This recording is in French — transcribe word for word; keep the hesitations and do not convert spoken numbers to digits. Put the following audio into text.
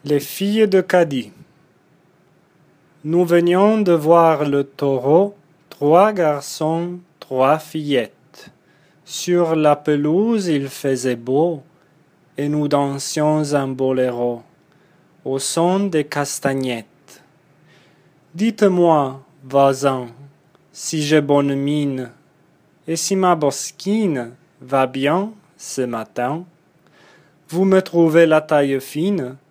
Les filles de Cadix. Nous venions de voir le taureau, trois garçons, trois fillettes. Sur la pelouse il faisait beau, et nous dansions un boléro, au son des castagnettes. Dites-moi, voisin, si j'ai bonne mine, et si ma bosquine va bien ce matin. Vous me trouvez la taille fine,